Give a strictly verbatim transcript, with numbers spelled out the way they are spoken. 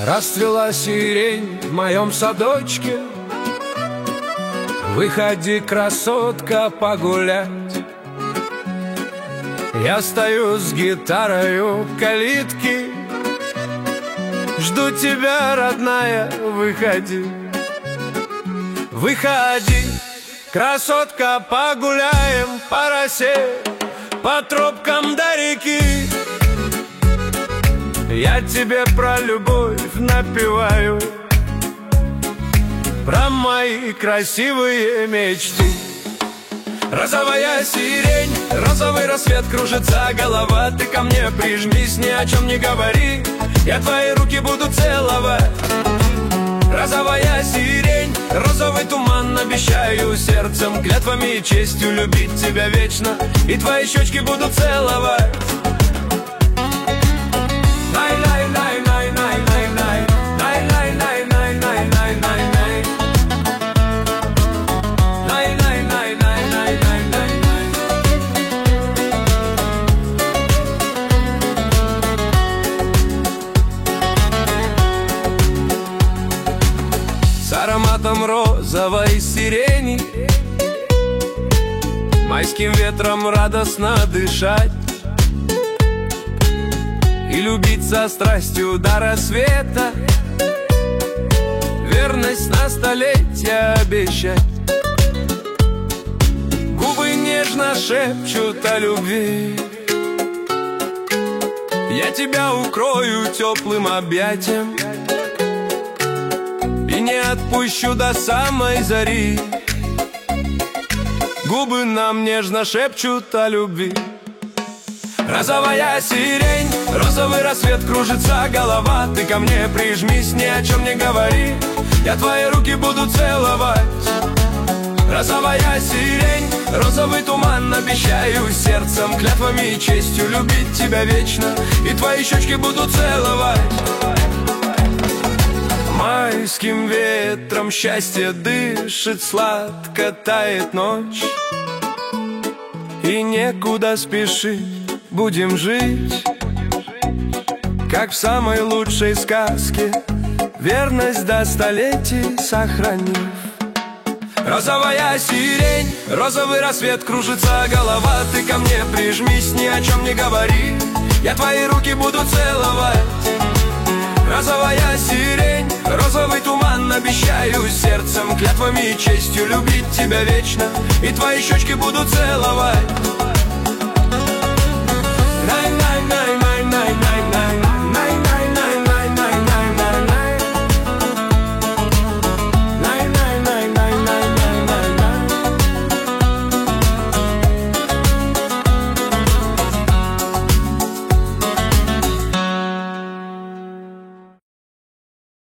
Расцвела сирень в моем садочке. Выходи, красотка, погулять. Я стою с гитарой у калитки, жду тебя, родная, выходи. Выходи, красотка, погуляем по росе, по тропкам до реки. Я тебе про любовь напеваю, про мои красивые мечты. Розовая сирень, розовый рассвет, кружится голова. Ты ко мне прижмись, ни о чем не говори, я твои руки буду целовать. Розовая сирень, розовый туман, обещаю сердцем, клятвами и честью любить тебя вечно, и твои щечки буду целовать. С ароматом розовой сирени, майским ветром радостно дышать и любить со страстью до рассвета, верность на столетия обещать. Губы нежно шепчут о любви, я тебя укрою теплым объятием и не отпущу до самой зари. Губы нам нежно шепчут о любви. Розовая сирень, розовый рассвет, кружится голова. Ты ко мне прижмись, ни о чем не говори, я твои руки буду целовать. Розовая сирень, розовый туман, обещаю сердцем, клятвами и честью любить тебя вечно, и твои щечки буду целовать. Майским ветром счастье дышит, сладко тает ночь, и некуда спешить, будем жить, как в самой лучшей сказке, верность до столетий сохранив. Розовая сирень, розовый рассвет, кружится голова. Ты ко мне прижмись, ни о чем не говори, я твои руки буду целовать. Розовая сирень, розовый туман, обещаю сердцем, клятвами и честью любить тебя вечно, и твои щечки буду целовать.